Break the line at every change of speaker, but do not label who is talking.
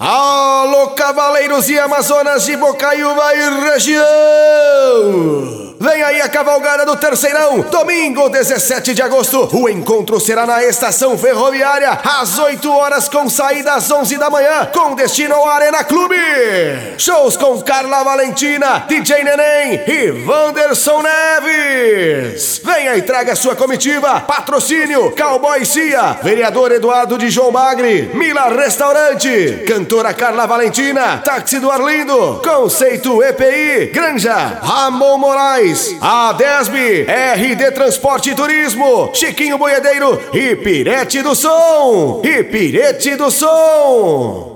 Alô, cavaleiros e amazonas de Bocaiúva e região! Vem aí a cavalgada do Terceirão, domingo 17 de agosto. O encontro será na estação ferroviária, às 8 horas com saída às 11 da manhã, com destino ao Arena Clube. Shows com Carla Valentina, DJ Neném e Wanderson Neves. Venha e traga sua comitiva. Patrocínio Cowboy Cia, vereador Eduardo de João Magri, Mila Restaurante, cantora Carla Valentina, Táxi do Arlindo, Conceito EPI, Granja, Ramon Moraes, Adesb, RD Transporte e Turismo, Chiquinho Boiadeiro e Pirete do Som.